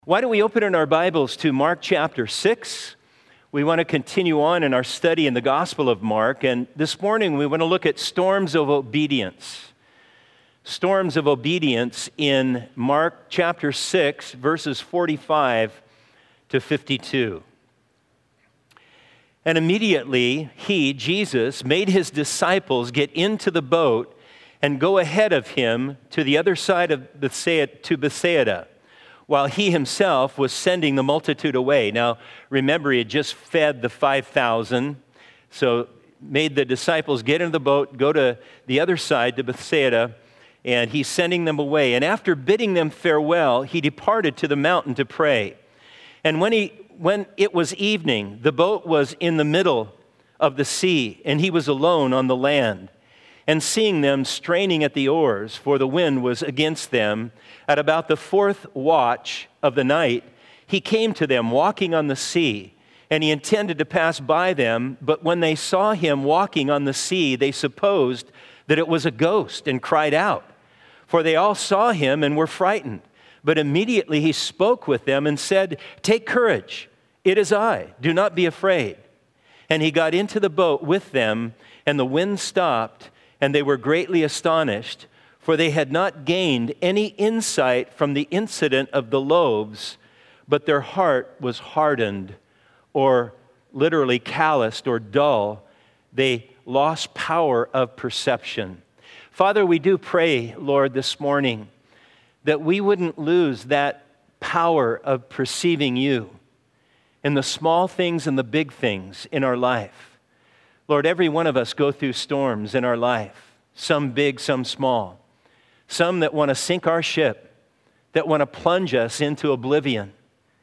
Why don't we open in our Bibles to Mark chapter 6? We want to continue on in our study in the Gospel of Mark, and this morning we want to look at storms of obedience. Storms of obedience in Mark chapter 6, verses 45 to 52. And immediately he, Jesus, made his disciples get into the boat and go ahead of him to the other side of Bethsaida, while he himself was sending the multitude away. Now, remember, he had just fed the 5,000, so made the disciples get into the boat, go to the other side, to Bethsaida, and he's sending them away. And after bidding them farewell, he departed to the mountain to pray. And when it was evening, the boat was in the middle of the sea, and he was alone on the land. And seeing them straining at the oars, for the wind was against them, at about the fourth watch of the night, he came to them walking on the sea, and he intended to pass by them. But when they saw him walking on the sea, they supposed that it was a ghost and cried out. For they all saw him and were frightened. But immediately he spoke with them and said, "Take courage, it is I, do not be afraid." And he got into the boat with them, and the wind stopped, and they were greatly astonished, for they had not gained any insight from the incident of the loaves, but their heart was hardened, or literally calloused or dull. They lost power of perception. Father, we do pray, Lord, this morning, that we wouldn't lose that power of perceiving you in the small things and the big things in our life. Lord, every one of us go through storms in our life, some big, some small. Some that want to sink our ship, that want to plunge us into oblivion.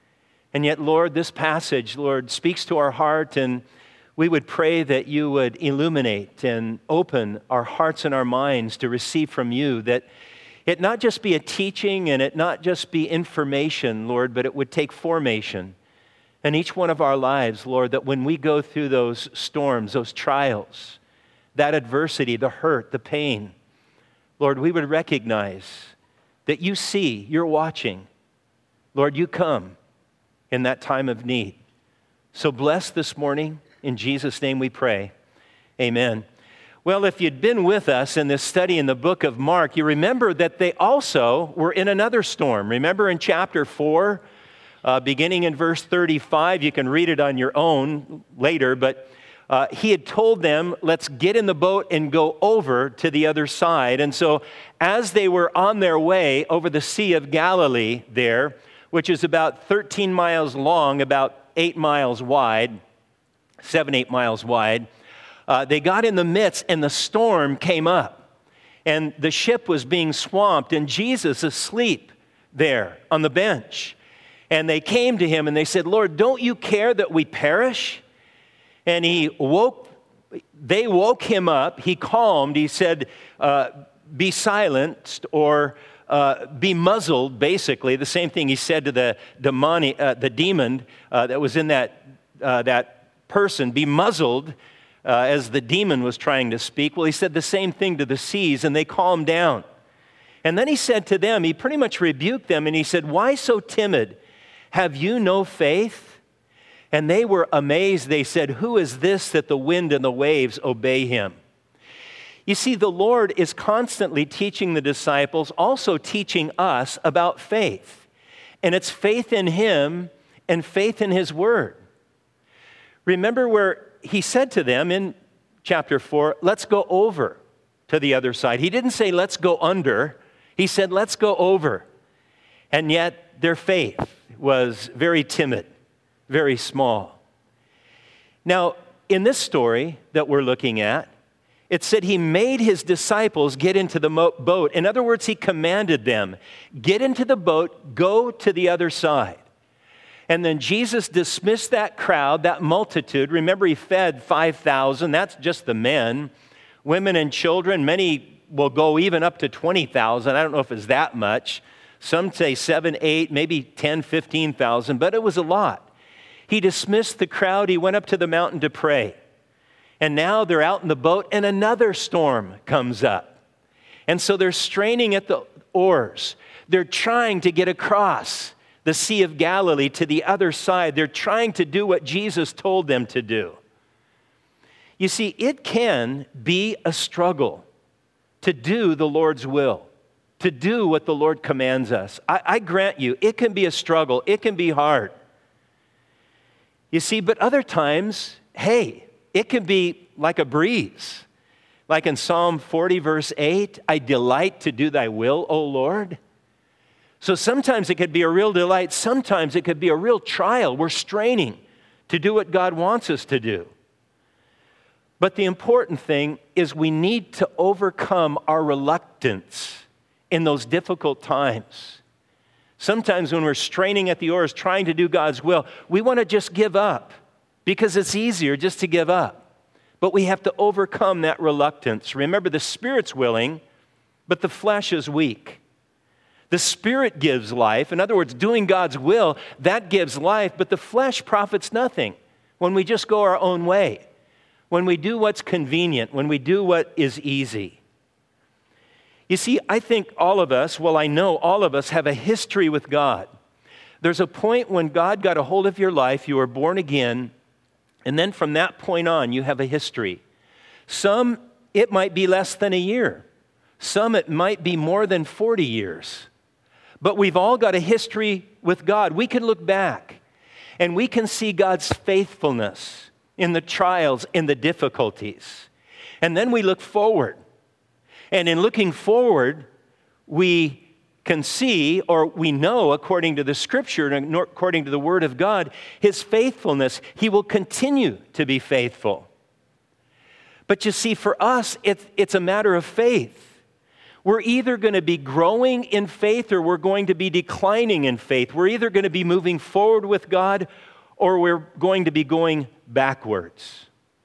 And yet, Lord, this passage, Lord, speaks to our heart, and we would pray that you would illuminate and open our hearts and our minds to receive from you, that it not just be a teaching and it not just be information, Lord, but it would take formation in each one of our lives, Lord, that when we go through those storms, those trials, that adversity, the hurt, the pain, Lord, we would recognize that you see, you're watching. Lord, you come in that time of need. So bless this morning. In Jesus' name we pray. Amen. Well, if you'd been with us in this study in the book of Mark, you remember that they also were in another storm. Remember in chapter 4, beginning in verse 35, you can read it on your own later, but he had told them, let's get in the boat and go over to the other side. And so as they were on their way over the Sea of Galilee there, which is about 13 miles long, about 8 miles wide, 8 miles wide, they got in the midst and the storm came up. And the ship was being swamped and Jesus asleep there on the bench. And they came to him and they said, "Lord, don't you care that we perish?" And they woke him up, he calmed, he said, "Be silenced," or be muzzled, basically. The same thing he said to the demon that was in that person, "Be muzzled," as the demon was trying to speak. Well, he said the same thing to the seas, and they calmed down. And then he said to them, he pretty much rebuked them, and he said, "Why so timid? Have you no faith?" And they were amazed. They said, "Who is this that the wind and the waves obey him?" You see, the Lord is constantly teaching the disciples, also teaching us about faith. And it's faith in him and faith in his word. Remember where he said to them in chapter 4, let's go over to the other side. He didn't say, let's go under. He said, let's go over. And yet their faith was very timid, very small. Now, in this story that we're looking at, it said he made his disciples get into the boat. In other words, he commanded them, get into the boat, go to the other side. And then Jesus dismissed that crowd, that multitude. Remember, he fed 5,000. That's just the men. Women and children, many will go even up to 20,000. I don't know if it's that much. Some say 7, 8, maybe 10, 15,000, but it was a lot. He dismissed the crowd. He went up to the mountain to pray. And now they're out in the boat and another storm comes up. And so they're straining at the oars. They're trying to get across the Sea of Galilee to the other side. They're trying to do what Jesus told them to do. You see, it can be a struggle to do the Lord's will, to do what the Lord commands us. I grant you, it can be a struggle. It can be hard. You see, but other times, hey, it can be like a breeze. Like in Psalm 40, verse 8, I delight to do thy will, O Lord. So sometimes it could be a real delight. Sometimes it could be a real trial. We're straining to do what God wants us to do. But the important thing is we need to overcome our reluctance in those difficult times. Sometimes when we're straining at the oars, trying to do God's will, we want to just give up because it's easier just to give up. But we have to overcome that reluctance. Remember, the Spirit's willing, but the flesh is weak. The Spirit gives life. In other words, doing God's will, that gives life, but the flesh profits nothing when we just go our own way, when we do what's convenient, when we do what is easy. You see, I think all of us, well, I know all of us have a history with God. There's a point when God got a hold of your life, you were born again, and then from that point on, you have a history. Some, it might be less than a year. Some, it might be more than 40 years. But we've all got a history with God. We can look back, and we can see God's faithfulness in the trials, in the difficulties. And then we look forward. And in looking forward, we can see, or we know, according to the Scripture and according to the Word of God, His faithfulness. He will continue to be faithful. But you see, for us, it's a matter of faith. We're either going to be growing in faith or we're going to be declining in faith. We're either going to be moving forward with God or we're going to be going backwards.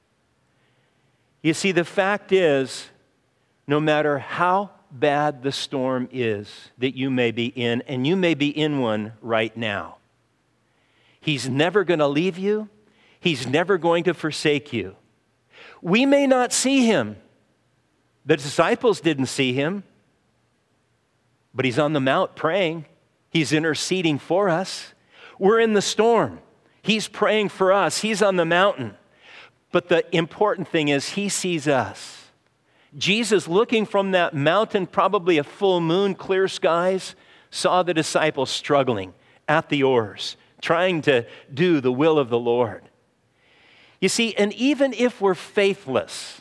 You see, the fact is, no matter how bad the storm is that you may be in, and you may be in one right now, He's never going to leave you. He's never going to forsake you. We may not see Him. The disciples didn't see Him, but He's on the mount praying. He's interceding for us. We're in the storm. He's praying for us. He's on the mountain. But the important thing is He sees us. Jesus, looking from that mountain, probably a full moon, clear skies, saw the disciples struggling at the oars, trying to do the will of the Lord. You see, and even if we're faithless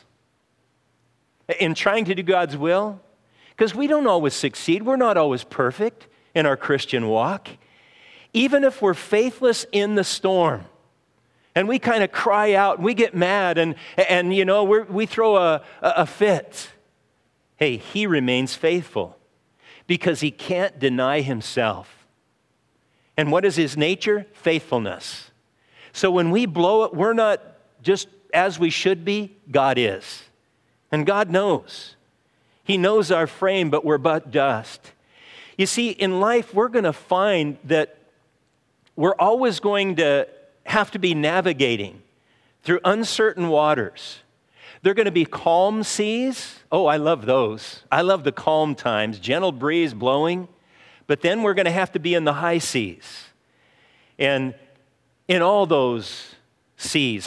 in trying to do God's will, because we don't always succeed, we're not always perfect in our Christian walk, even if we're faithless in the storm, and we kind of cry out, and we get mad, and you know, we throw a fit. Hey, He remains faithful because He can't deny Himself. And what is His nature? Faithfulness. So when we blow it, we're not just as we should be. God is. And God knows. He knows our frame, but we're but dust. You see, in life, we're going to find that we're always going to have to be navigating through uncertain waters. There are going to be calm seas. Oh, I love those. I love the calm times, gentle breeze blowing. But then we're going to have to be in the high seas. And in all those seas,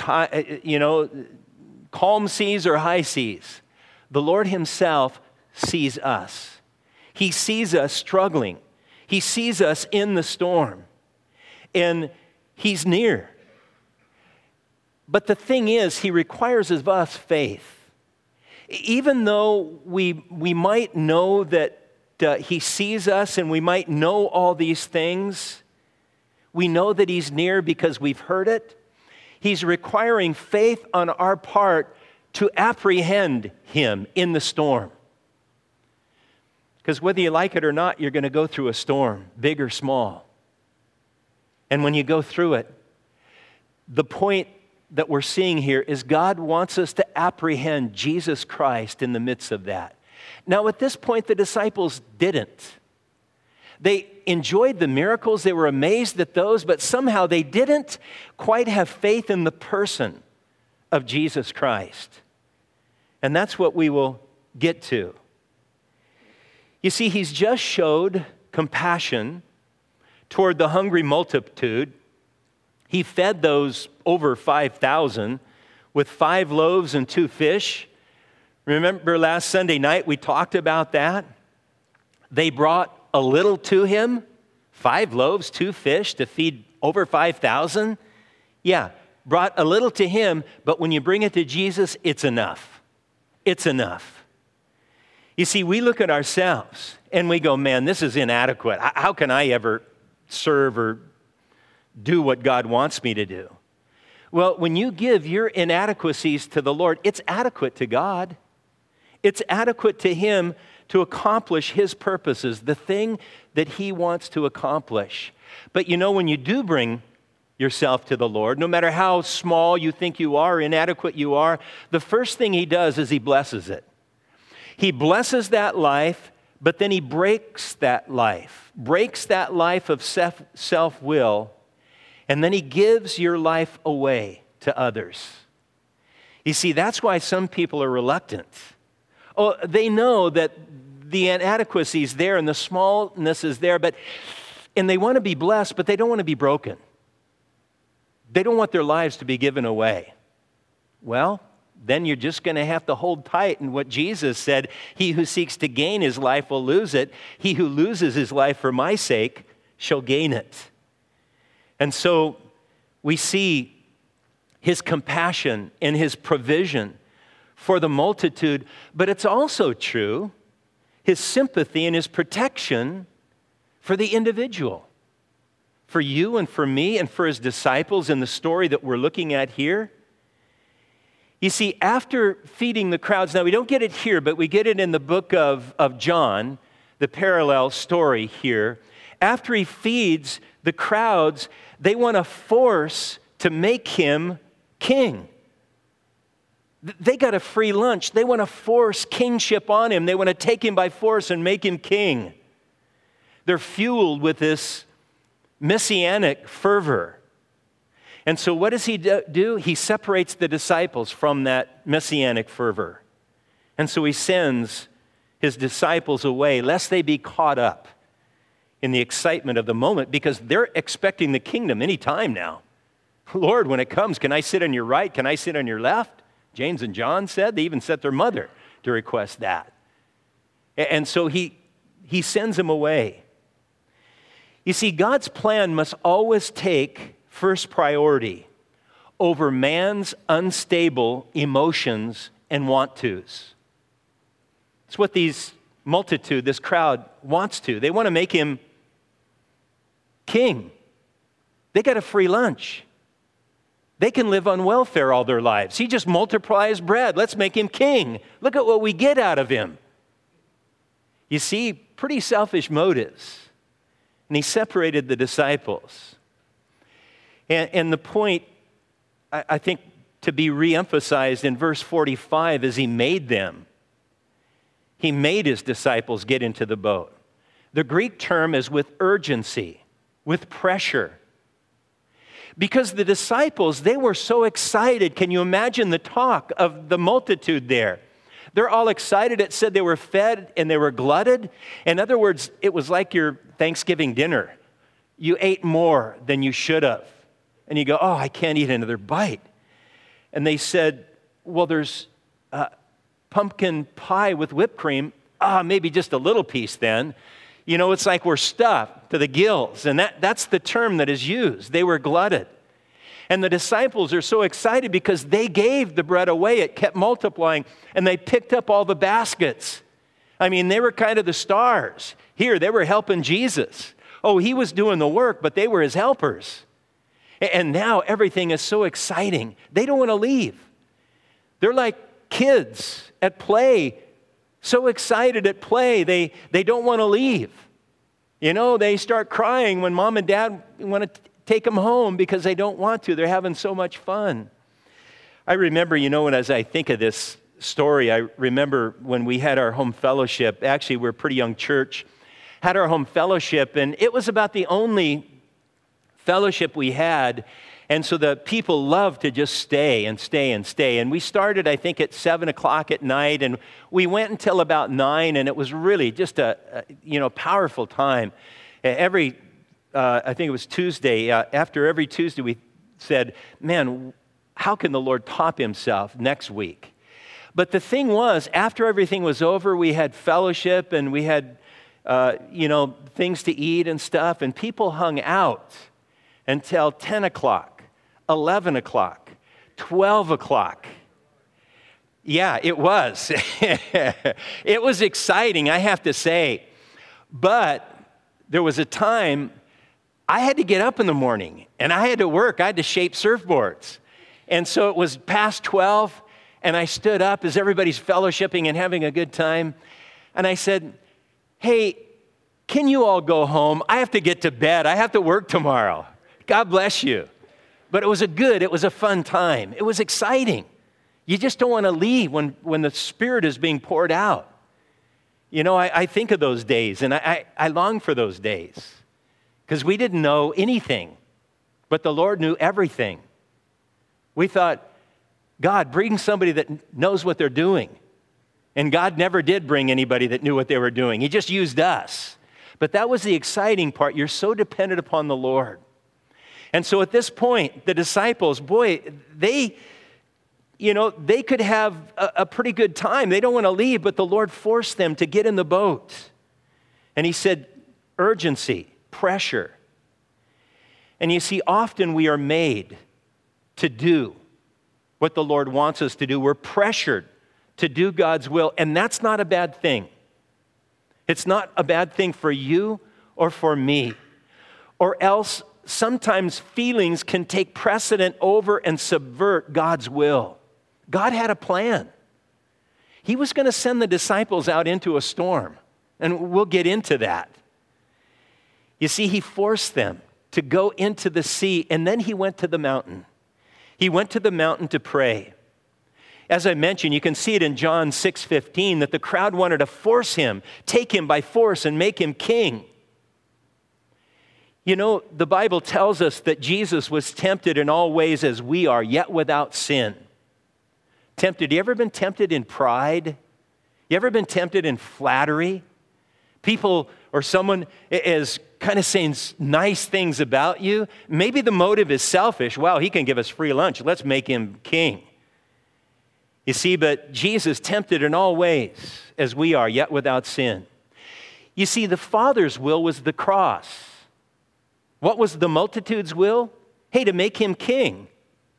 calm seas or high seas, the Lord Himself sees us. He sees us struggling. He sees us in the storm. And He's near. But the thing is, He requires of us faith. Even though we might know that He sees us and we might know all these things, we know that He's near because we've heard it. He's requiring faith on our part to apprehend Him in the storm. Because whether you like it or not, you're going to go through a storm, big or small. And when you go through it, the point that we're seeing here is God wants us to apprehend Jesus Christ in the midst of that. Now, at this point, the disciples didn't. They enjoyed the miracles. They were amazed at those, but somehow they didn't quite have faith in the person of Jesus Christ. And that's what we will get to. You see, He's just showed compassion toward the hungry multitude. He fed those over 5,000 with 5 loaves and 2 fish. Remember last Sunday night we talked about that? They brought a little to him, 5 loaves, 2 fish to feed over 5,000. Yeah, brought a little to him, but when you bring it to Jesus, it's enough. It's enough. You see, we look at ourselves and we go, man, this is inadequate. How can I ever serve or do what God wants me to do? Well, when you give your inadequacies to the Lord, it's adequate to God. It's adequate to Him to accomplish His purposes, the thing that He wants to accomplish. But you know, when you do bring yourself to the Lord, no matter how small you think you are, inadequate you are, the first thing He does is He blesses it. He blesses that life, but then He breaks that life of self-will, and then He gives your life away to others. You see, that's why some people are reluctant. Oh, they know that the inadequacy is there and the smallness is there, and they want to be blessed, but they don't want to be broken. They don't want their lives to be given away. Well, then you're just going to have to hold tight in what Jesus said, he who seeks to gain his life will lose it. He who loses his life for my sake shall gain it. And so we see His compassion and His provision for the multitude, but it's also true, His sympathy and His protection for the individual, for you and for me and for His disciples in the story that we're looking at here. You see, after feeding the crowds, now we don't get it here, but we get it in the book of John, the parallel story here. After He feeds the crowds, they want to force to make Him king. They got a free lunch. They want to force kingship on Him. They want to take Him by force and make Him king. They're fueled with this messianic fervor. And so what does He do? He separates the disciples from that messianic fervor. And so He sends His disciples away, lest they be caught up in the excitement of the moment, because they're expecting the kingdom any time now. Lord, when it comes, can I sit on your right? Can I sit on your left? James and John said. They even sent their mother to request that. And so he sends them away. You see, God's plan must always take first priority over man's unstable emotions and want-tos. It's what this crowd wants to. They want to make Him king. They got a free lunch. They can live on welfare all their lives. He just multiplies bread. Let's make Him king. Look at what we get out of Him. You see, pretty selfish motives. And He separated the disciples. And the point, I think, to be reemphasized in verse 45 is He made them. He made His disciples get into the boat. The Greek term is with urgency, with pressure. Because the disciples, they were so excited. Can you imagine the talk of the multitude there? They're all excited. It said they were fed and they were glutted. In other words, it was like your Thanksgiving dinner. You ate more than you should have. And you go, oh, I can't eat another bite. And they said, well, there's pumpkin pie with whipped cream. Maybe just a little piece then. You know, it's like we're stuffed to the gills. And that's the term that is used. They were glutted. And the disciples are so excited because they gave the bread away. It kept multiplying. And they picked up all the baskets. I mean, they were kind of the stars. Here, they were helping Jesus. Oh, He was doing the work, but they were His helpers. And now everything is so exciting. They don't want to leave. They're like kids at play, so excited at play, they don't want to leave. You know, they start crying when mom and dad want to take them home because they don't want to. They're having so much fun. I remember, you know, as I think of this story, I remember when we had our home fellowship. Actually, we're a pretty young church. Had our home fellowship, and it was about the only fellowship we had. And so the people loved to just stay and stay and stay. And we started, I think, at 7 o'clock at night, and we went until about 9, and it was really just a powerful time. Every I think it was Tuesday, after every Tuesday we said, man, how can the Lord top himself next week? But the thing was, after everything was over, we had fellowship and we had, things to eat and stuff, and people hung out until 10 o'clock, 11 o'clock, 12 o'clock. Yeah, it was. It was exciting, I have to say. But there was a time I had to get up in the morning, and I had to work. I had to shape surfboards. And so it was past 12, and I stood up as everybody's fellowshipping and having a good time. And I said, hey, can you all go home? I have to get to bed. I have to work tomorrow. God bless you. But it was a fun time. It was exciting. You just don't want to leave when the Spirit is being poured out. You know, I think of those days, and I long for those days because we didn't know anything, but the Lord knew everything. We thought, God, bring somebody that knows what they're doing. And God never did bring anybody that knew what they were doing. He just used us. But that was the exciting part. You're so dependent upon the Lord. And so at this point, the disciples, boy, they could have a pretty good time. They don't want to leave, but the Lord forced them to get in the boat. And he said, urgency, pressure. And you see, often we are made to do what the Lord wants us to do. We're pressured to do God's will, and that's not a bad thing. It's not a bad thing for you or for me. Or else, sometimes feelings can take precedent over and subvert God's will. God had a plan. He was going to send the disciples out into a storm, and we'll get into that. You see, he forced them to go into the sea, and then he went to the mountain. He went to the mountain to pray. As I mentioned, you can see it in John 6:15 that the crowd wanted to force him, take him by force and make him king. You know, the Bible tells us that Jesus was tempted in all ways as we are, yet without sin. Tempted. You ever been tempted in pride? You ever been tempted in flattery? People or someone is kind of saying nice things about you. Maybe the motive is selfish. Wow, he can give us free lunch. Let's make him king. You see, but Jesus tempted in all ways as we are, yet without sin. You see, the Father's will was the cross. What was the multitude's will? Hey, to make him king.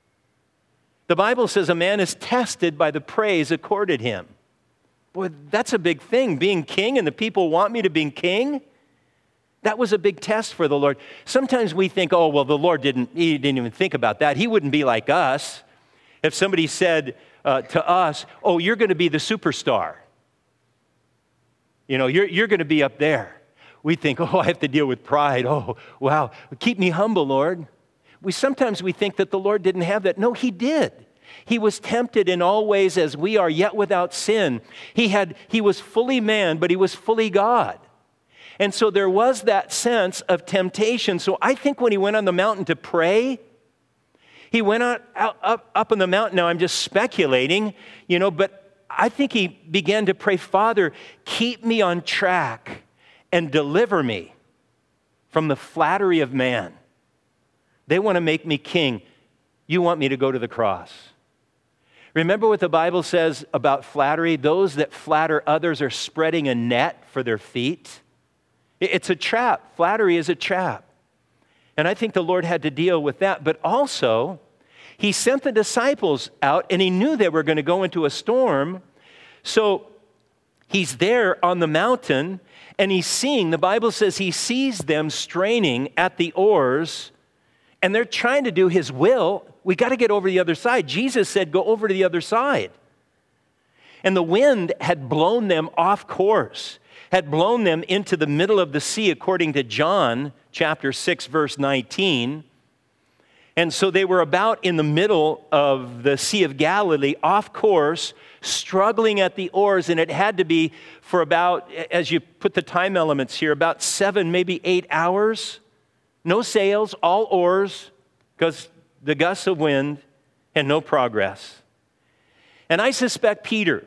The Bible says a man is tested by the praise accorded him. Boy, that's a big thing, being king, and the people want me to be king. That was a big test for the Lord. Sometimes we think, oh, well, the Lord didn't even think about that. He wouldn't be like us. If somebody said to us, oh, you're going to be the superstar. You know, you're going to be up there. We think, oh, I have to deal with pride. Oh, wow, keep me humble, Lord. Sometimes we think that the Lord didn't have that. No, he did. He was tempted in all ways as we are, yet without sin. He was fully man, but he was fully God. And so there was that sense of temptation. So I think when he went on the mountain to pray, he went up on the mountain. Now I'm just speculating, but I think he began to pray, Father, keep me on track and deliver me from the flattery of man. They want to make me king. You want me to go to the cross. Remember what the Bible says about flattery? Those that flatter others are spreading a net for their feet. It's a trap. Flattery is a trap. And I think the Lord had to deal with that. But also, he sent the disciples out, and he knew they were going to go into a storm. So he's there on the mountain, and the Bible says he sees them straining at the oars, and they're trying to do his will. We got to get over the other side. Jesus said, go over to the other side. And the wind had blown them off course, had blown them into the middle of the sea, according to John chapter 6, verse 19. And so they were about in the middle of the Sea of Galilee, off course, struggling at the oars, and it had to be for about, as you put the time elements here, about 7, maybe 8 hours. No sails, all oars, because the gusts of wind, and no progress. And I suspect Peter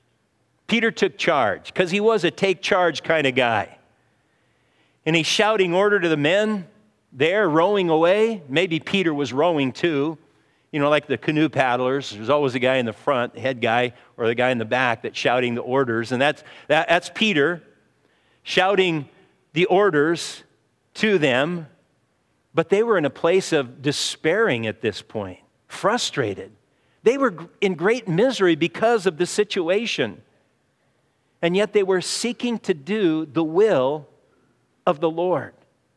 took charge, because he was a take charge kind of guy. And he's shouting order to the men, there rowing away. Maybe Peter was rowing too. You know, like the canoe paddlers, there's always a guy in the front, the head guy, or the guy in the back that's shouting the orders. And that's Peter shouting the orders to them. But they were in a place of despairing at this point, frustrated. They were in great misery because of the situation. And yet they were seeking to do the will of the Lord.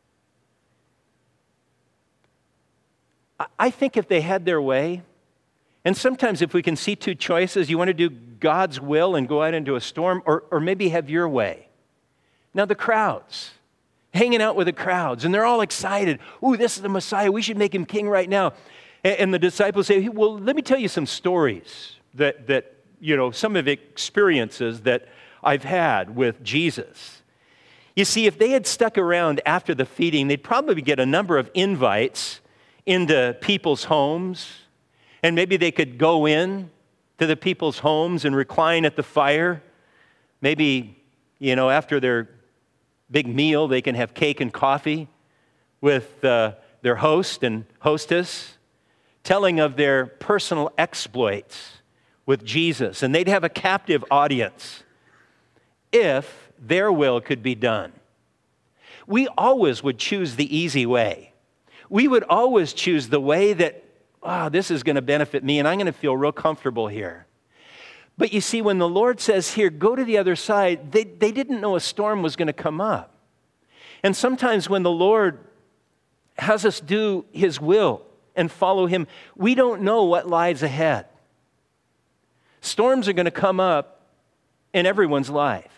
I think if they had their way, and sometimes if we can see two choices, you want to do God's will and go out into a storm, or maybe have your way. Now the crowds, hanging out with the crowds, and they're all excited. Ooh, this is the Messiah. We should make him king right now. And the disciples say, well, let me tell you some stories that you know, some of the experiences that I've had with Jesus. You see, if they had stuck around after the feeding, they'd probably get a number of invites into people's homes, and maybe they could go in to the people's homes and recline at the fire. Maybe, you know, after their big meal, they can have cake and coffee with their host and hostess, telling of their personal exploits with Jesus. And they'd have a captive audience if their will could be done. We always would choose the easy way. We would always choose the way that, this is going to benefit me and I'm going to feel real comfortable here. But you see, when the Lord says here, go to the other side, they didn't know a storm was going to come up. And sometimes when the Lord has us do his will and follow him, we don't know what lies ahead. Storms are going to come up in everyone's life.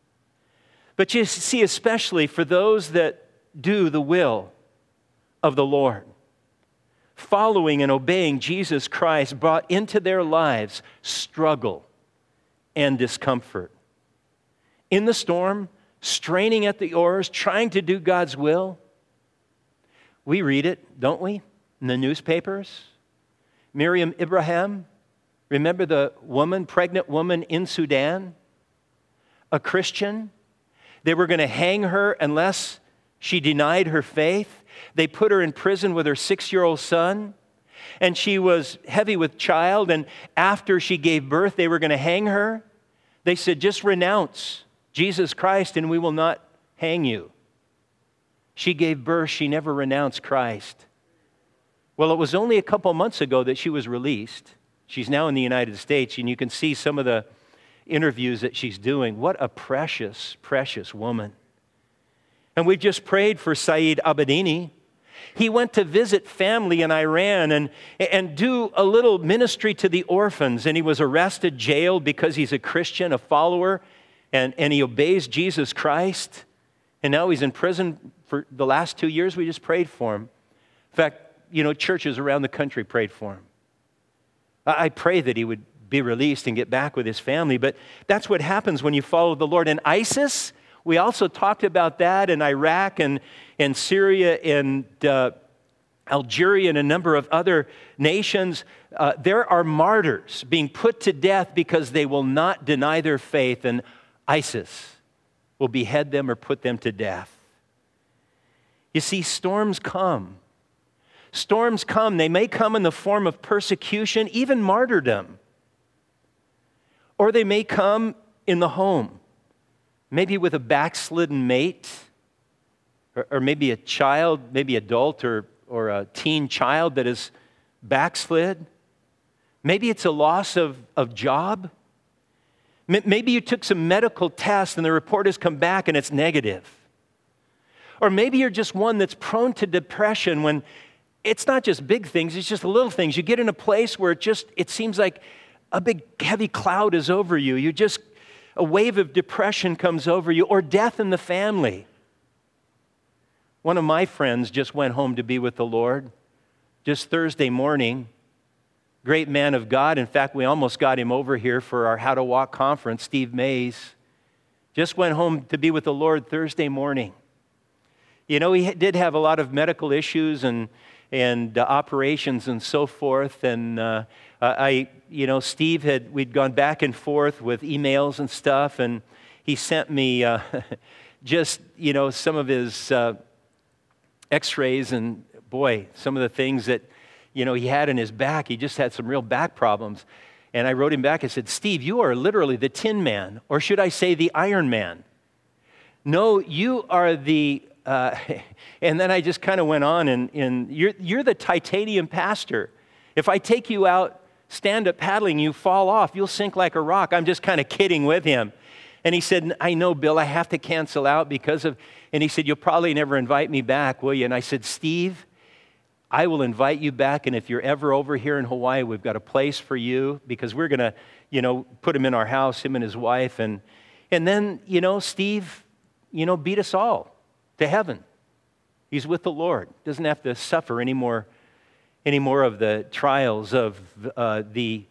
But you see, especially for those that do the will of the Lord, following and obeying Jesus Christ brought into their lives struggle and discomfort. In the storm, straining at the oars, trying to do God's will. We read it, don't we, in the newspapers? Miriam Ibrahim, remember the woman, pregnant woman in Sudan? A Christian. They were going to hang her unless she denied her faith. They put her in prison with her 6-year-old son, and she was heavy with child, and after she gave birth, they were going to hang her. They said, just renounce Jesus Christ and we will not hang you. She gave birth, she never renounced Christ. Well, it was only a couple months ago that she was released. She's now in the United States, and you can see some of the interviews that she's doing. What a precious, precious woman. And we've just prayed for Saeed Abedini. He went to visit family in Iran and do a little ministry to the orphans. And he was arrested, jailed because he's a Christian, a follower, and he obeys Jesus Christ. And now he's in prison for the last 2 years. We just prayed for him. In fact, you know, churches around the country prayed for him. I pray that he would be released and get back with his family. But that's what happens when you follow the Lord. And ISIS, we also talked about that in Iraq and Syria and Algeria and a number of other nations. There are martyrs being put to death because they will not deny their faith, and ISIS will behead them or put them to death. You see, storms come. Storms come. They may come in the form of persecution, even martyrdom. Or they may come in the home. Maybe with a backslidden mate, or maybe a child, maybe adult or a teen child that is backslid. Maybe it's a loss of job. Maybe you took some medical tests and the report has come back and it's negative. Or maybe you're just one that's prone to depression when it's not just big things, it's just little things. You get in a place where it seems like a big heavy cloud is over you. A wave of depression comes over you, or death in the family. One of my friends just went home to be with the Lord just Thursday morning. Great man of God. In fact, we almost got him over here for our How to Walk conference, Steve Mays. Just went home to be with the Lord Thursday morning. You know, he did have a lot of medical issues and operations and so forth. And Steve we'd gone back and forth with emails and stuff, and he sent me just, some of his x-rays, and boy, some of the things that, he had in his back, he just had some real back problems. And I wrote him back, I said, Steve, you are literally the Tin Man, or should I say the Iron Man? No, you are the, and then I just kind of went on, and you're the titanium pastor. If I take you out, stand up paddling, you fall off, you'll sink like a rock. I'm just kind of kidding with him. And he said, I know, Bill, I have to cancel out because of, and he said, you'll probably never invite me back, will you? And I said, Steve, I will invite you back, and if you're ever over here in Hawaii, we've got a place for you, because we're going to, put him in our house, him and his wife, and then, Steve, beat us all to heaven. He's with the Lord. Doesn't have to suffer any more of the trials of the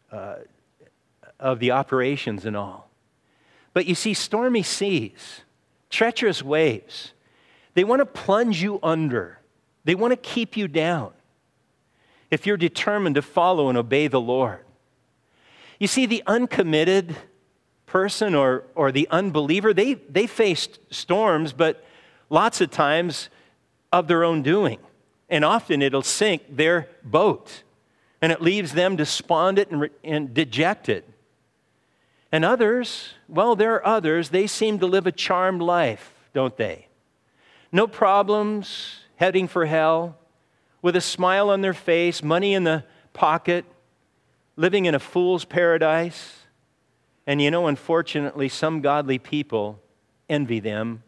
operations and all. But you see, stormy seas, treacherous waves, they want to plunge you under. They want to keep you down if you're determined to follow and obey the Lord. You see, the uncommitted person or the unbeliever, they face storms, but lots of times of their own doing. And often it'll sink their boat, and it leaves them despondent and dejected. And others, well, there are others, they seem to live a charmed life, don't they? No problems, heading for hell, with a smile on their face, money in the pocket, living in a fool's paradise. And unfortunately, some godly people envy them.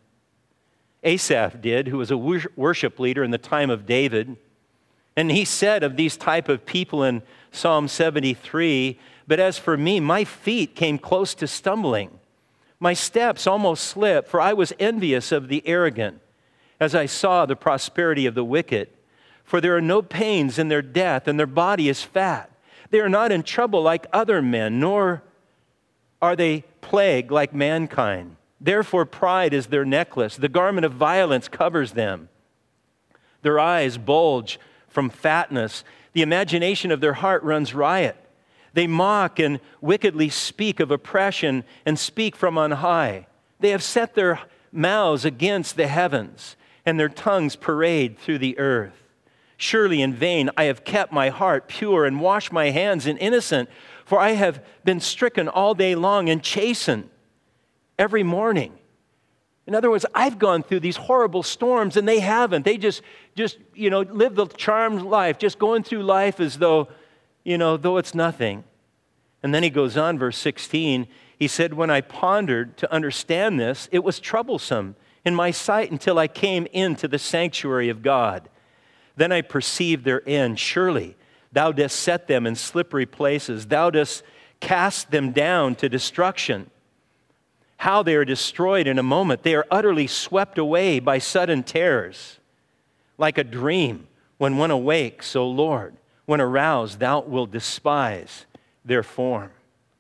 Asaph did, who was a worship leader in the time of David. And he said of these type of people in Psalm 73, but as for me, my feet came close to stumbling. My steps almost slipped, for I was envious of the arrogant, as I saw the prosperity of the wicked. For there are no pains in their death, and their body is fat. They are not in trouble like other men, nor are they plagued like mankind. Therefore pride is their necklace. The garment of violence covers them. Their eyes bulge from fatness. The imagination of their heart runs riot. They mock and wickedly speak of oppression and speak from on high. They have set their mouths against the heavens, and their tongues parade through the earth. Surely in vain I have kept my heart pure and washed my hands in innocent, for I have been stricken all day long and chastened every morning. In other words, I've gone through these horrible storms, and they haven't. They just live the charmed life, just going through life as though, though it's nothing. And then he goes on, verse 16, he said, when I pondered to understand this, it was troublesome in my sight until I came into the sanctuary of God. Then I perceived their end. Surely thou dost set them in slippery places. Thou dost cast them down to destruction. How they are destroyed in a moment. They are utterly swept away by sudden terrors. Like a dream when one awakes, O Lord, when aroused, thou wilt despise their form.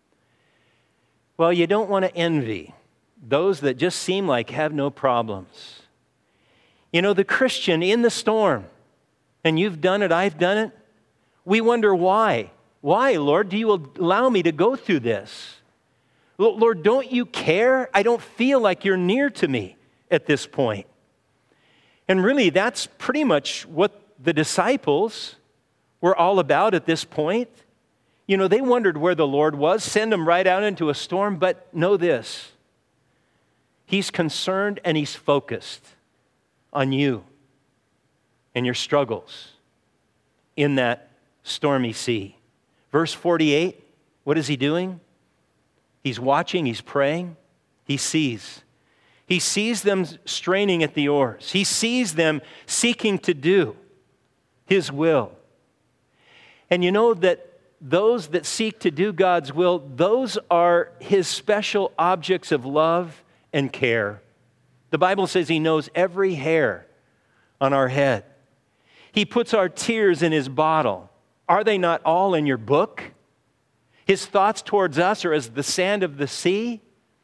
Well, you don't want to envy those that just seem like have no problems. The Christian in the storm, and you've done it, I've done it, we wonder why. Why, Lord, do you allow me to go through this? Lord, don't you care? I don't feel like you're near to me at this point. And really, that's pretty much what the disciples were all about at this point. They wondered where the Lord was, send them right out into a storm, but know this. He's concerned and he's focused on you and your struggles in that stormy sea. Verse 48, what is he doing? He's watching, he's praying, he sees. He sees them straining at the oars. He sees them seeking to do his will. And you know that those that seek to do God's will, those are his special objects of love and care. The Bible says he knows every hair on our head. He puts our tears in his bottle. Are they not all in your book? His thoughts towards us are as the sand of the sea.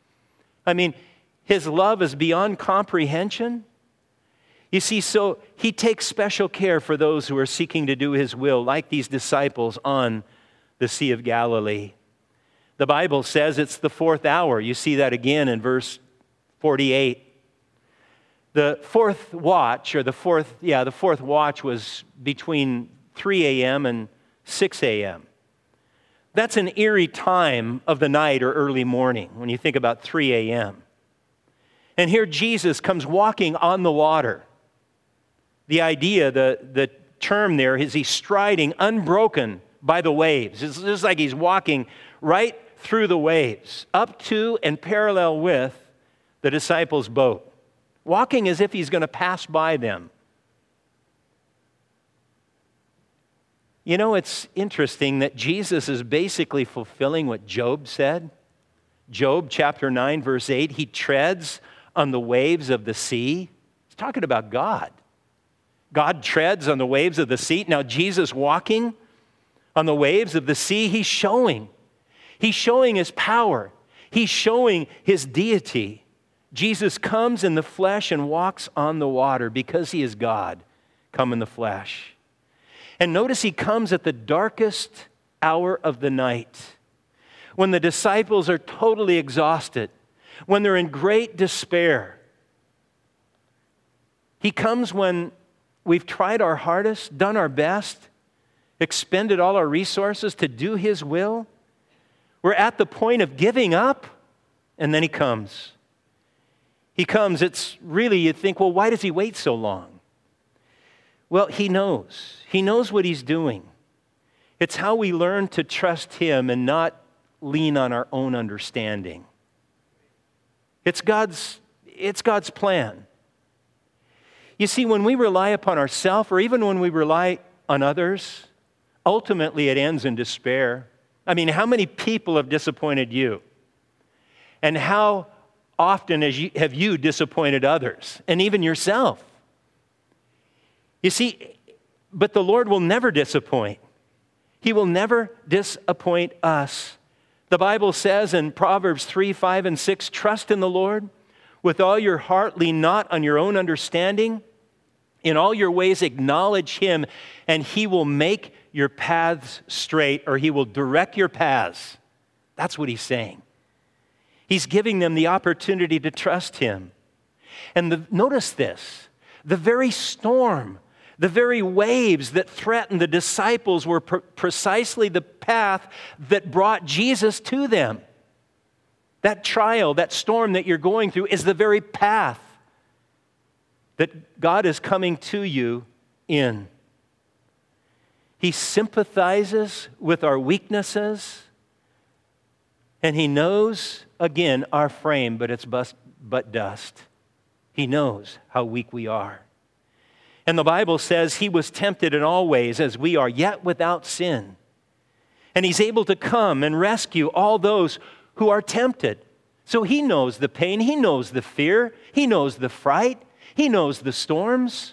His love is beyond comprehension. You see, so he takes special care for those who are seeking to do his will, like these disciples on the Sea of Galilee. The Bible says it's the 4th hour. You see that again in verse 48. The fourth watch was between 3 a.m. and 6 a.m. That's an eerie time of the night or early morning when you think about 3 a.m. And here Jesus comes walking on the water. The idea, the term there is he's striding unbroken by the waves. It's just like he's walking right through the waves, up to and parallel with the disciples' boat, walking as if he's going to pass by them. You know, it's interesting that Jesus is basically fulfilling what Job said. Job chapter 9, verse 8, he treads on the waves of the sea. He's talking about God. God treads on the waves of the sea. Now, Jesus walking on the waves of the sea, he's showing his power. He's showing his deity. Jesus comes in the flesh and walks on the water because he is God, come in the flesh. And notice he comes at the darkest hour of the night, when the disciples are totally exhausted, when they're in great despair. He comes when we've tried our hardest, done our best, expended all our resources to do his will. We're at the point of giving up, and then he comes. He comes, it's really, you think, well, why does he wait so long? Well, he knows. He knows what he's doing. It's how we learn to trust him and not lean on our own understanding. It's God's plan. You see, when we rely upon ourselves, or even when we rely on others, ultimately it ends in despair. I mean, how many people have disappointed you? And how often have you disappointed others, and even yourself? You see, but the Lord will never disappoint. He will never disappoint us. The Bible says in Proverbs 3, 5, and 6, trust in the Lord with all your heart, lean not on your own understanding. In all your ways acknowledge him, and he will make your paths straight, or he will direct your paths. That's what he's saying. He's giving them the opportunity to trust him. And notice this, the very storm, the very waves that threatened the disciples were precisely the path that brought Jesus to them. That trial, that storm that you're going through is the very path that God is coming to you in. He sympathizes with our weaknesses, and he knows, again, our frame, but it's but dust. He knows how weak we are. And the Bible says he was tempted in all ways as we are, yet without sin. And he's able to come and rescue all those who are tempted. So he knows the pain, he knows the fear, he knows the fright, he knows the storms.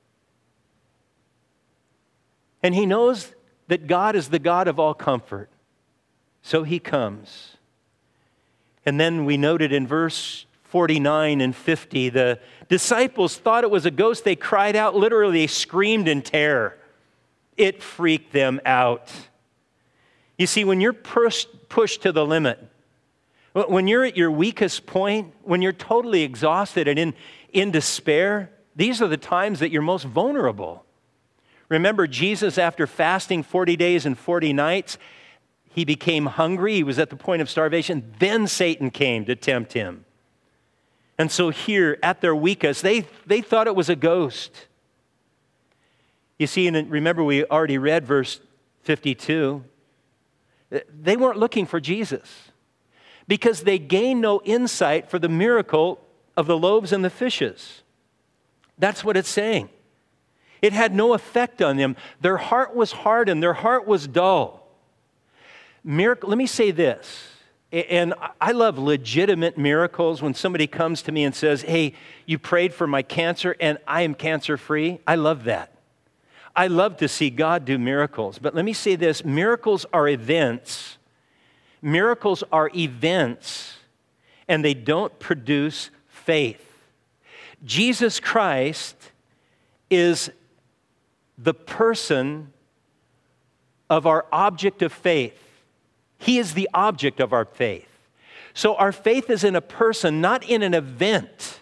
And he knows that God is the God of all comfort. So he comes. And then we noted in verse 49 and 50, the disciples thought it was a ghost. They cried out, literally, they screamed in terror. It freaked them out. You see, when you're pushed to the limit, when you're at your weakest point, when you're totally exhausted and in despair, these are the times that you're most vulnerable. Remember, Jesus, after fasting 40 days and 40 nights, he became hungry. He was at the point of starvation. Then Satan came to tempt him. And so here, at their weakest, they thought it was a ghost. You see, and remember we already read verse 52. They weren't looking for Jesus because they gained no insight for the miracle of the loaves and the fishes. That's what it's saying. It had no effect on them. Their heart was hardened. Their heart was dull. Let me say this. And I love legitimate miracles when somebody comes to me and says, hey, you prayed for my cancer and I am cancer-free. I love that. I love to see God do miracles. But let me say this, miracles are events. Miracles are events, and they don't produce faith. Jesus Christ is the person of our object of faith. He is the object of our faith. So our faith is in a person, not in an event.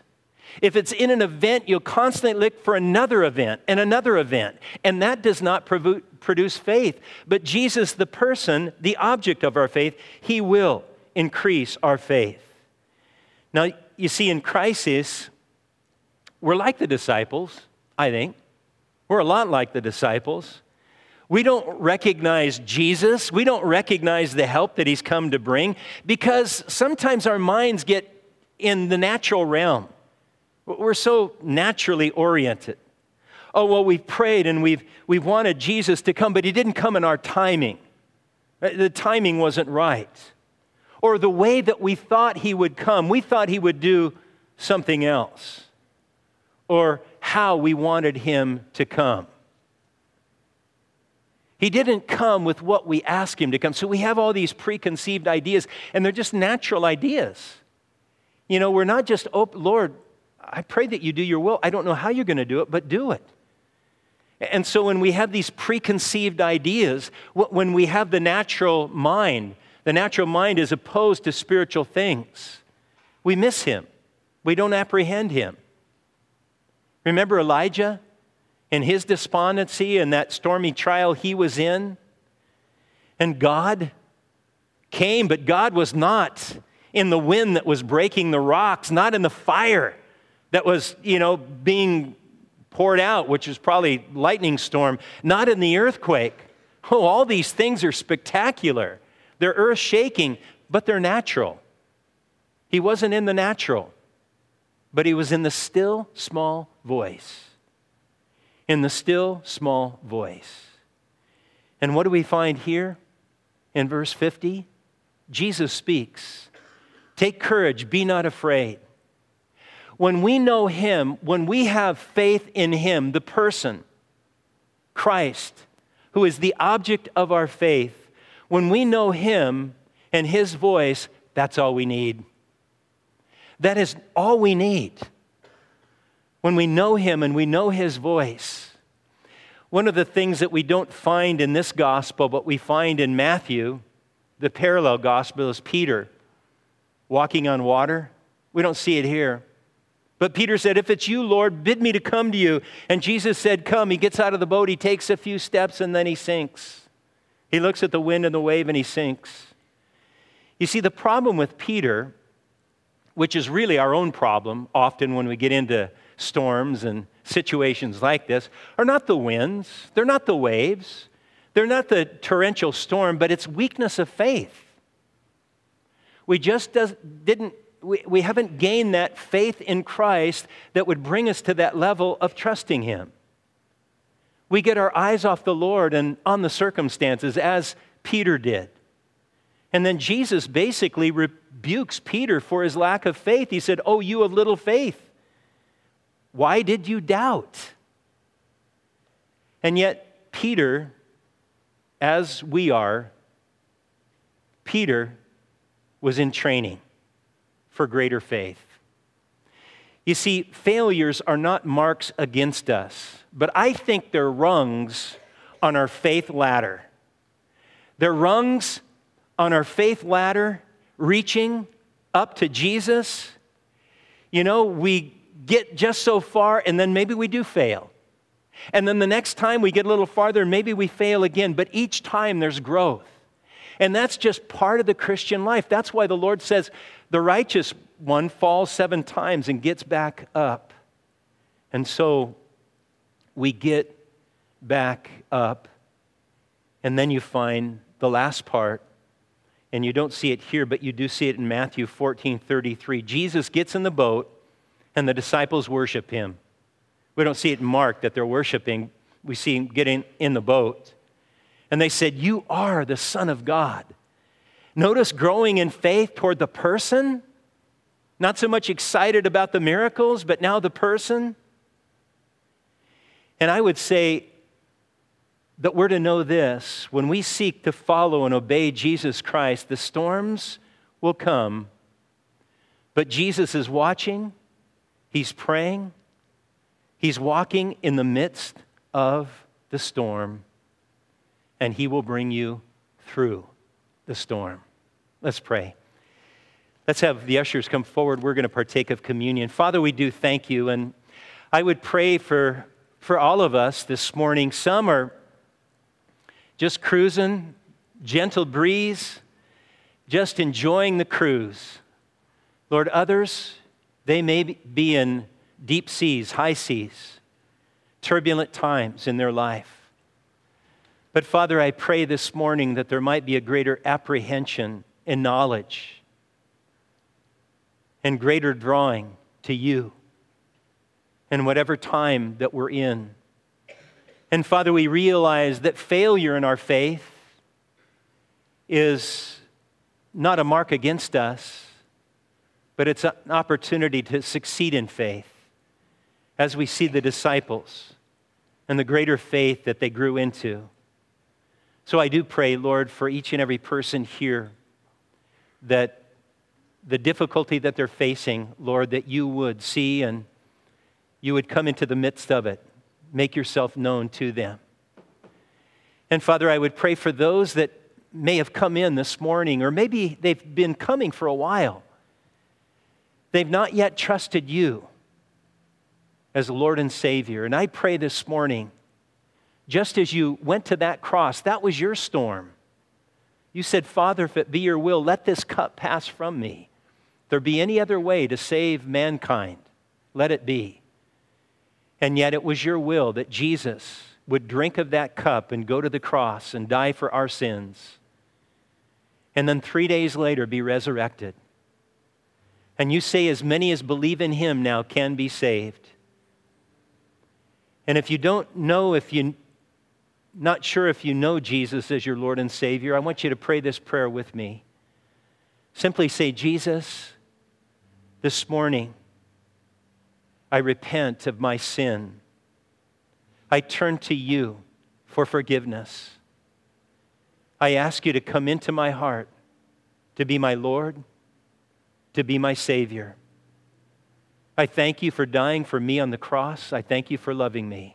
If it's in an event, you'll constantly look for another event and another event. And that does not produce faith. But Jesus, the person, the object of our faith, he will increase our faith. Now, you see, in crisis, we're like the disciples, I think. We're a lot like the disciples. We don't recognize Jesus. We don't recognize the help that he's come to bring because sometimes our minds get in the natural realm. We're so naturally oriented. Oh, well, we've prayed and we've wanted Jesus to come, but he didn't come in our timing. The timing wasn't right. Or the way that we thought he would come, we thought he would do something else. Or how we wanted him to come. He didn't come with what we asked him to come. So we have all these preconceived ideas, and they're just natural ideas. You know, we're not just, oh, Lord, I pray that you do your will. I don't know how you're going to do it, but do it. And so when we have these preconceived ideas, when we have the natural mind is opposed to spiritual things. We miss him. We don't apprehend him. Remember Elijah and his despondency and that stormy trial he was in? And God came, but God was not in the wind that was breaking the rocks, not in the fire that was, being poured out, which was probably lightning storm, not in the earthquake. Oh, all these things are spectacular. They're earth-shaking, but they're natural. He wasn't in the natural, but he was in the still, small voice. In the still, small voice. And what do we find here in verse 50? Jesus speaks. Take courage, be not afraid. When we know him, when we have faith in him, the person, Christ, who is the object of our faith, when we know him and his voice, that's all we need. That is all we need. When we know him and we know his voice. One of the things that we don't find in this gospel, but we find in Matthew, the parallel gospel, is Peter walking on water. We don't see it here. But Peter said, if it's you, Lord, bid me to come to you. And Jesus said, come. He gets out of the boat, he takes a few steps, and then he sinks. He looks at the wind and the wave, and he sinks. You see, the problem with Peter, which is really our own problem often when we get into storms and situations like this, are not the winds, they're not the waves, they're not the torrential storm, but it's weakness of faith. We haven't gained that faith in Christ that would bring us to that level of trusting him. We get our eyes off the Lord and on the circumstances, as Peter did. And then Jesus basically rebukes Peter for his lack of faith. He said, oh, you of little faith, why did you doubt? And yet Peter, as we are, Peter was in training for greater faith. You see, failures are not marks against us, but I think they're rungs on our faith ladder. They're rungs on our faith ladder reaching up to Jesus. We get just so far and then maybe we do fail. And then the next time we get a little farther and maybe we fail again, but each time there's growth. And that's just part of the Christian life. That's why the Lord says the righteous one falls 7 times and gets back up. And so we get back up, and then you find the last part, and you don't see it here, but you do see it in Matthew 14:33. Jesus gets in the boat, and the disciples worship him. We don't see it in Mark that they're worshiping. We see him getting in the boat. And they said, you are the Son of God. Notice growing in faith toward the person. Not so much excited about the miracles, but now the person. And I would say that we're to know this. When we seek to follow and obey Jesus Christ, the storms will come. But Jesus is watching. He's praying. He's walking in the midst of the storm. And he will bring you through the storm. Let's pray. Let's have the ushers come forward. We're going to partake of communion. Father, we do thank you. And I would pray for all of us this morning. Some are just cruising, gentle breeze, just enjoying the cruise. Lord, others, they may be in deep seas, high seas, turbulent times in their life. But Father, I pray this morning that there might be a greater apprehension and knowledge and greater drawing to you in whatever time that we're in. And Father, we realize that failure in our faith is not a mark against us, but it's an opportunity to succeed in faith as we see the disciples and the greater faith that they grew into. So I do pray, Lord, for each and every person here that the difficulty that they're facing, Lord, that you would see and you would come into the midst of it. Make yourself known to them. And Father, I would pray for those that may have come in this morning, or maybe they've been coming for a while. They've not yet trusted you as Lord and Savior. And I pray this morning, just as you went to that cross, that was your storm. You said, Father, if it be your will, let this cup pass from me. If there be any other way to save mankind, let it be. And yet it was your will that Jesus would drink of that cup and go to the cross and die for our sins. And then 3 days later be resurrected. And you say as many as believe in him now can be saved. And if you don't know, not sure if you know Jesus as your Lord and Savior, I want you to pray this prayer with me. Simply say, Jesus, this morning, I repent of my sin. I turn to you for forgiveness. I ask you to come into my heart, to be my Lord, to be my Savior. I thank you for dying for me on the cross. I thank you for loving me.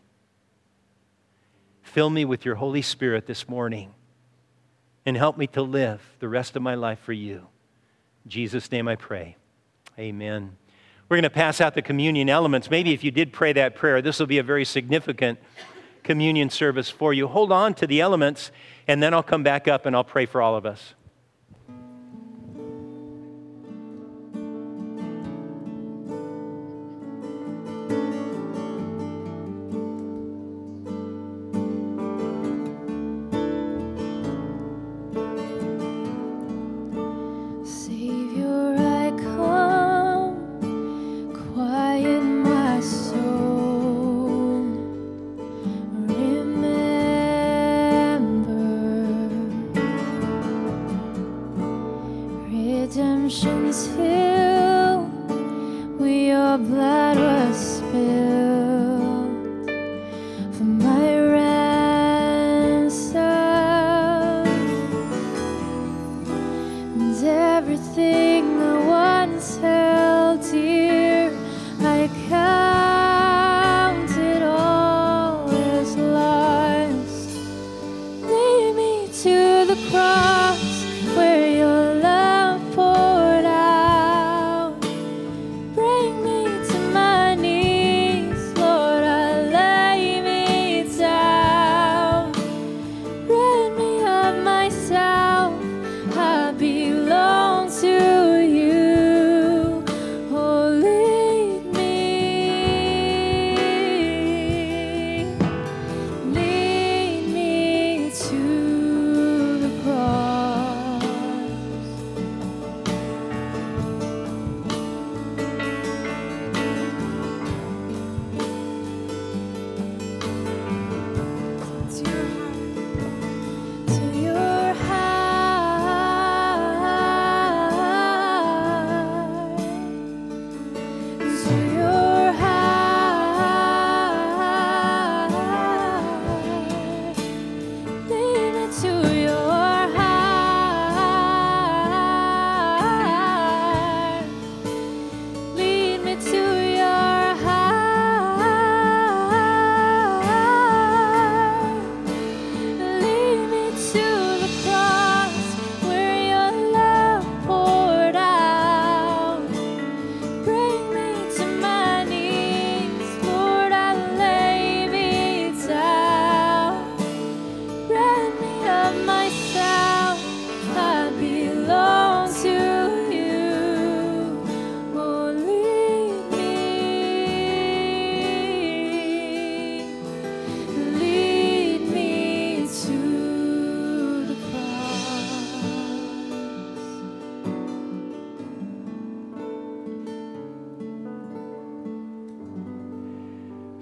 Fill me with your Holy Spirit this morning and help me to live the rest of my life for you. In Jesus' name I pray. Amen. We're going to pass out the communion elements. Maybe if you did pray that prayer, this will be a very significant communion service for you. Hold on to the elements, and then I'll come back up and I'll pray for all of us.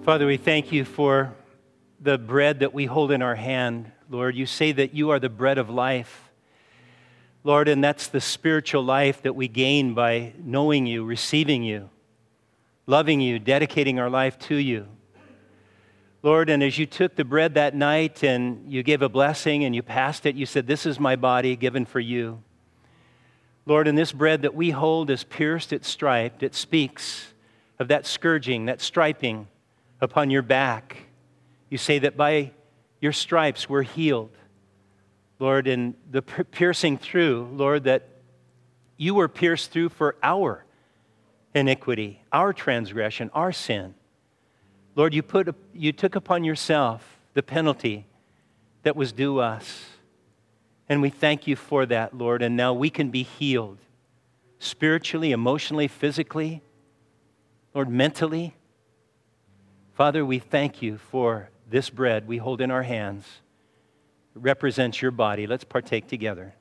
Father, we thank you for the bread that we hold in our hand. Lord, you say that you are the bread of life. Lord, and that's the spiritual life that we gain by knowing you, receiving you, loving you, dedicating our life to you. Lord, and as you took the bread that night and you gave a blessing and you passed it, you said, "This is my body given for you." Lord, and this bread that we hold is pierced, it's striped. It speaks of that scourging, that striping upon your back. You say that by your stripes we're healed. Lord, and the piercing through, Lord, that you were pierced through for our iniquity, our transgression, our sin. Lord, you took upon yourself the penalty that was due us. And we thank you for that, Lord. And now we can be healed spiritually, emotionally, physically, Lord, mentally. Father, we thank you for this bread we hold in our hands. It represents your body. Let's partake together.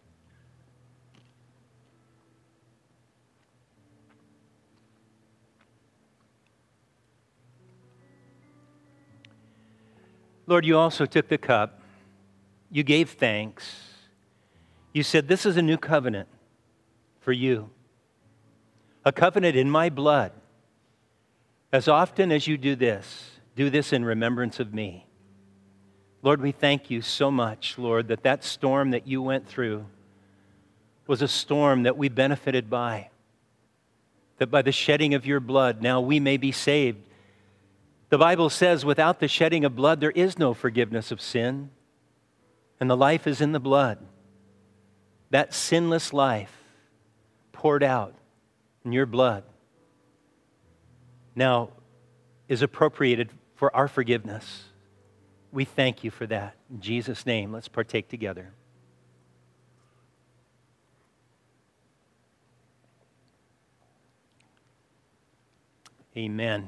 Lord, you also took the cup. You gave thanks. You said, "This is a new covenant for you, a covenant in my blood. As often as you do this in remembrance of me." Lord, we thank you so much, Lord, that storm that you went through was a storm that we benefited by, that by the shedding of your blood, now we may be saved. The Bible says, without the shedding of blood, there is no forgiveness of sin, and the life is in the blood. That sinless life poured out in your blood now is appropriated for our forgiveness. We thank you for that. In Jesus' name, let's partake together. Amen.